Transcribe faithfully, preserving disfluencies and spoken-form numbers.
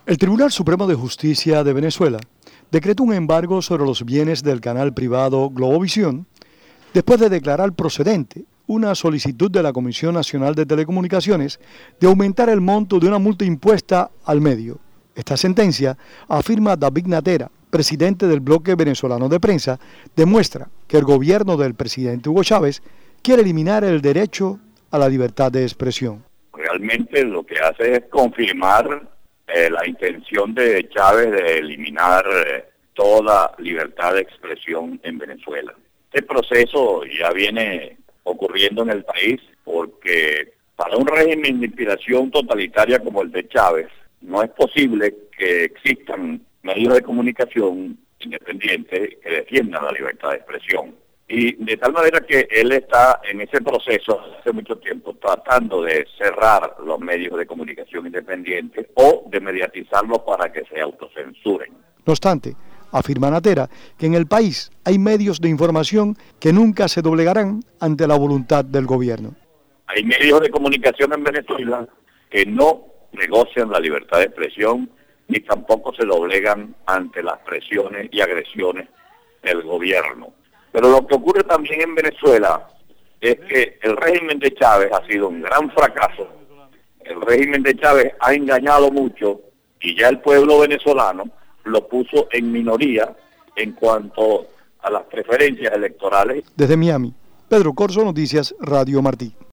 El Tribunal Supremo de Justicia de Venezuela decretó un embargo sobre los bienes del canal privado Globovisión después de declarar procedente una solicitud de la Comisión Nacional de Telecomunicaciones de aumentar el monto de una multa impuesta al medio. Esta sentencia, afirma David Natera, presidente del bloque venezolano de prensa, demuestra que el gobierno del presidente Hugo Chávez quiere eliminar el derecho a la libertad de expresión. Realmente lo que hace es confirmar eh, la intención de Chávez de eliminar eh, toda libertad de expresión en Venezuela. Este proceso ya viene ocurriendo en el país porque para un régimen de inspiración totalitaria como el de Chávez no es posible que existan medios de comunicación independientes que defiendan la libertad de expresión. Y de tal manera que él está en ese proceso hace mucho tiempo tratando de cerrar los medios de comunicación independientes o de mediatizarlos para que se autocensuren. No obstante, afirma Natera que en el país hay medios de información que nunca se doblegarán ante la voluntad del gobierno. Hay medios de comunicación en Venezuela que no negocian la libertad de expresión ni tampoco se doblegan ante las presiones y agresiones del gobierno. Pero lo que ocurre también en Venezuela es que el régimen de Chávez ha sido un gran fracaso. El régimen de Chávez ha engañado mucho y ya el pueblo venezolano lo puso en minoría en cuanto a las preferencias electorales. Desde Miami, Pedro Corzo, Noticias Radio Martí.